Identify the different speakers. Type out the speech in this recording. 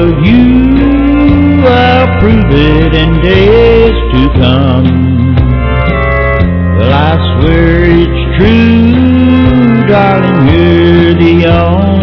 Speaker 1: of you, I'll prove it in days to come. Well, I swear it's true, darling, you're the only